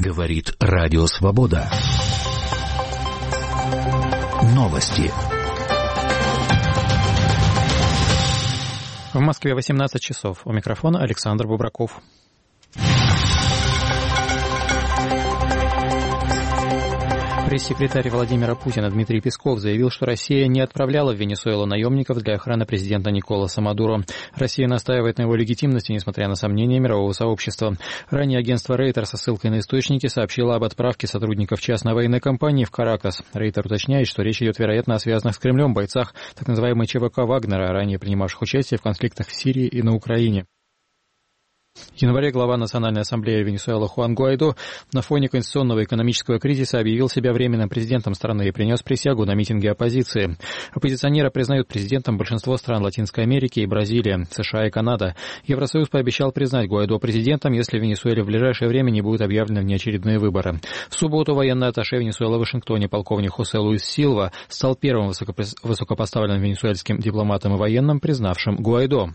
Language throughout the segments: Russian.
Говорит Радио Свобода. Новости. В Москве 18 часов. У микрофона Александр Бубраков. Пресс-секретарь Владимира Путина Дмитрий Песков заявил, что Россия не отправляла в Венесуэлу наемников для охраны президента Николаса Мадуро. Россия настаивает на его легитимности, несмотря на сомнения мирового сообщества. Ранее агентство Рейтер со ссылкой на источники сообщило об отправке сотрудников частной военной компании в Каракас. Рейтер уточняет, что речь идет, вероятно, о связанных с Кремлем бойцах так называемой ЧВК Вагнера, ранее принимавших участие в конфликтах в Сирии и на Украине. В январе глава Национальной ассамблеи Венесуэлы Хуан Гуайдо на фоне конституционного и экономического кризиса объявил себя временным президентом страны и принес присягу на митинге оппозиции. Оппозиционера признают президентом большинство стран Латинской Америки и Бразилии, США и Канада. Евросоюз пообещал признать Гуайдо президентом, если в Венесуэле в ближайшее время не будут объявлены внеочередные выборы. В субботу военный атташе Венесуэлы в Вашингтоне полковник Хосе Луис Силва стал первым высокопоставленным венесуэльским дипломатом и военным, признавшим Гуайдо.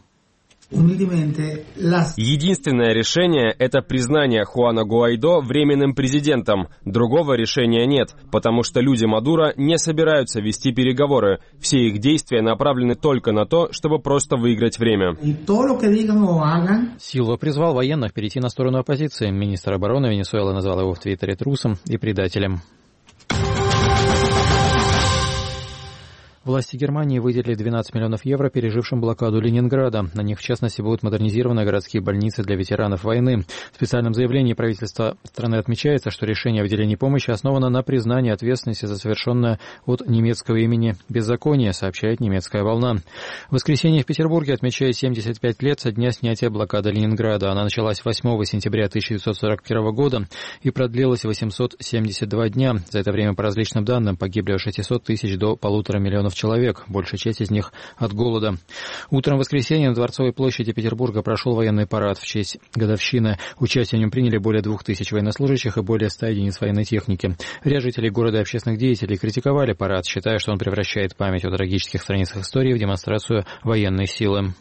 Единственное решение – это признание Хуана Гуайдо временным президентом. Другого решения нет, потому что люди Мадуро не собираются вести переговоры. Все их действия направлены только на то, чтобы просто выиграть время. Силва призвал военных перейти на сторону оппозиции. Министр обороны Венесуэлы назвал его в Твиттере трусом и предателем. Власти Германии выделили 12 миллионов евро пережившим блокаду Ленинграда. На них, в частности, будут модернизированы городские больницы для ветеранов войны. В специальном заявлении правительства страны отмечается, что решение о выделении помощи основано на признании ответственности за совершенное от немецкого имени беззаконие, сообщает немецкая «Волна». В воскресенье в Петербурге отмечает 75 лет со дня снятия блокады Ленинграда. Она началась 8 сентября 1941 года и продлилась 872 дня. За это время, по различным данным, погибли от 600 тысяч до 1,5 миллиона человек, большая часть из них от голода. Утром в воскресенье на Дворцовой площади Петербурга прошел военный парад в честь годовщины. Участие в нем приняли более 2000 военнослужащих и более 100 единиц военной техники. Ряд жителей города и общественных деятелей критиковали парад, считая, что он превращает память о трагических страницах истории в демонстрацию военной силы.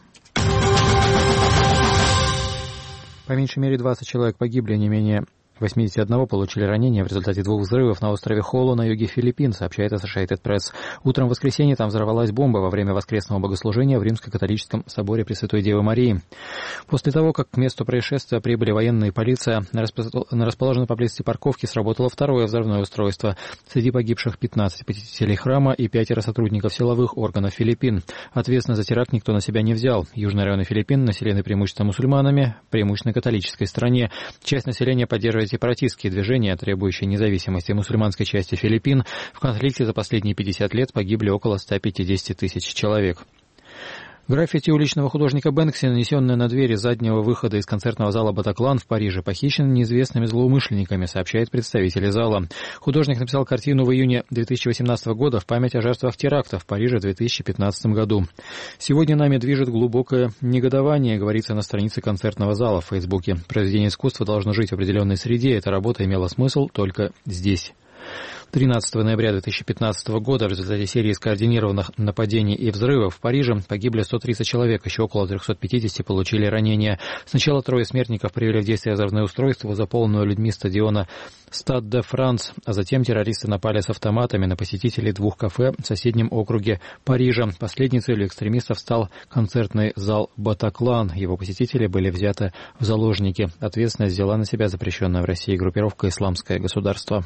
По меньшей мере 20 человек погибли, не менее 81 получили ранения в результате 2 взрывов на острове Холо на юге Филиппин, сообщает Associated Press. Утром в воскресенье там взорвалась бомба во время воскресного богослужения в Римско-католическом соборе Пресвятой Девы Марии. После того, как к месту происшествия прибыли военные и полиция, на расположенной поблизости парковке сработало второе взрывное устройство. Среди погибших 15 посетителей храма и 5 сотрудников силовых органов Филиппин. Ответственность за теракт никто на себя не взял. Южные районы Филиппин населены преимущественно мусульманами, преимущественно католической стране. Часть населения поддерживает сепаратистские движения, требующие независимости мусульманской части Филиппин. В конфликте за последние 50 лет погибли около 150 тысяч человек. Граффити уличного художника Бэнкси, нанесенное на двери заднего выхода из концертного зала «Батаклан» в Париже, похищено неизвестными злоумышленниками, сообщают представители зала. Художник написал картину в июне 2018 года в память о жертвах теракта в Париже в 2015 году. «Сегодня нами движет глубокое негодование», говорится на странице концертного зала в Фейсбуке. Произведение искусства должно жить в определенной среде, эта работа имела смысл только здесь. 13 ноября 2015 года в результате серии скоординированных нападений и взрывов в Париже погибли 130 человек, еще около 350 получили ранения. Сначала 3 смертников привели в действие взрывное устройство в заполненную людьми стадиона Стад де Франс, а затем террористы напали с автоматами на посетителей 2 кафе в соседнем округе Парижа. Последней целью экстремистов стал концертный зал «Батаклан». Его посетители были взяты в заложники. Ответственность взяла на себя запрещенная в России группировка «Исламское государство».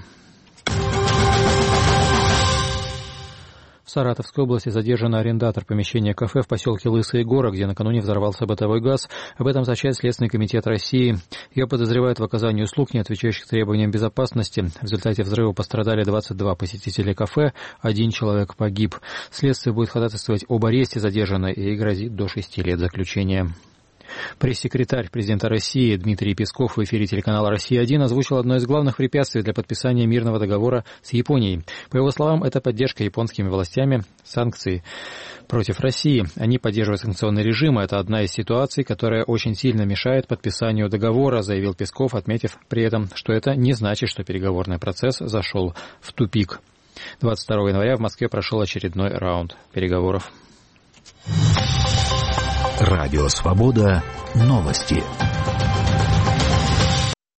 В Саратовской области задержан арендатор помещения кафе в поселке Лысые горы, где накануне взорвался бытовой газ. Об этом сообщает Следственный комитет России. Ее подозревают в оказании услуг, не отвечающих требованиям безопасности. В результате взрыва пострадали 22 посетителя кафе, 1 человек погиб. Следствие будет ходатайствовать об аресте задержанной и грозит до 6 лет заключения. Пресс-секретарь президента России Дмитрий Песков в эфире телеканала «Россия-1» озвучил одно из главных препятствий для подписания мирного договора с Японией. По его словам, это поддержка японскими властями санкций против России. Они поддерживают санкционный режим. Это одна из ситуаций, которая очень сильно мешает подписанию договора, заявил Песков, отметив при этом, что это не значит, что переговорный процесс зашел в тупик. 22 января в Москве прошел очередной раунд переговоров. Радио «Свобода». Новости.